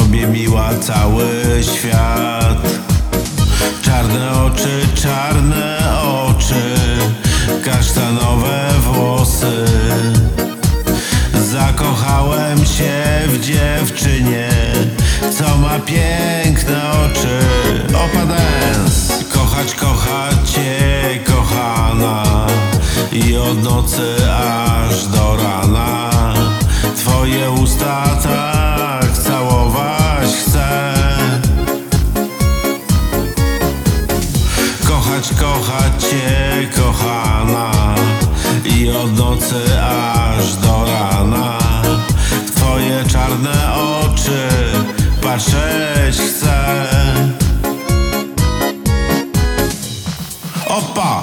tobie miła cały świat. Czarne oczy, kasztanowe włosy. Zakochałem się w dziewczynie, co ma piękne oczy. Opa dance! Kochać cię, kochana, i od nocy aż do rana. Twoje usta tak całować chcę. Kochać cię, kochana, i od nocy aż do rana. W twoje czarne oczy patrzeć chcę. Opa!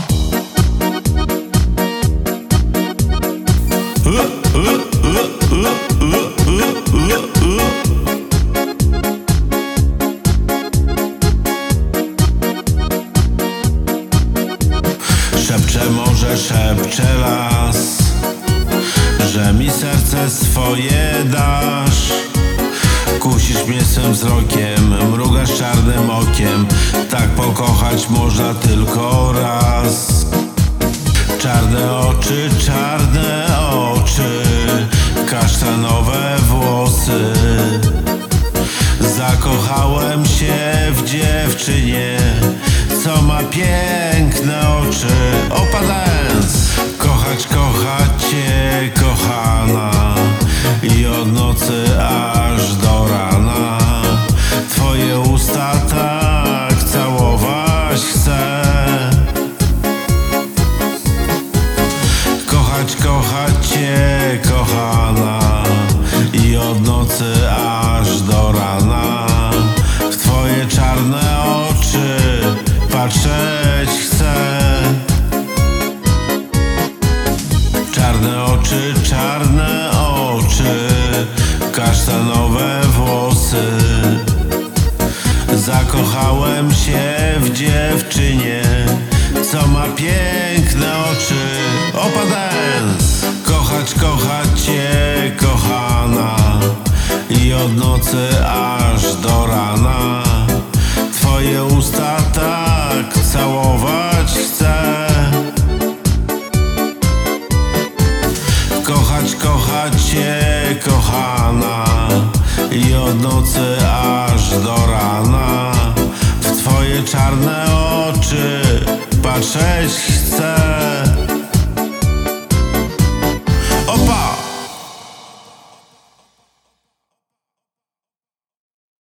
Szepcze morze, szepcze las, że mi serce swoje dasz. Kusisz mnie swym wzrokiem, mrugasz czarnym okiem. Tak pokochać można tylko raz. Czarne oczy, kasztanowe włosy. Zakochałem się w dziewczynie, co ma piękne oczy. Opa dance! Kochać cię, kochana, i od nocy aż do rana. Twoje usta tak całować chcę. Kochać cię, kochana, i od nocy aż do rana. W twoje czarne oczy patrzeć chcę. Czarne oczy, kasztanowe włosy. Zakochałem się w dziewczynie, co ma piękne oczy. Opa dance! Kochać cię, kochana, i od nocy aż do rana. Twoje usta tak całować chcę. Kochać cię, kochana, i od nocy aż do rana. W twoje czarne oczy patrzeć chcę.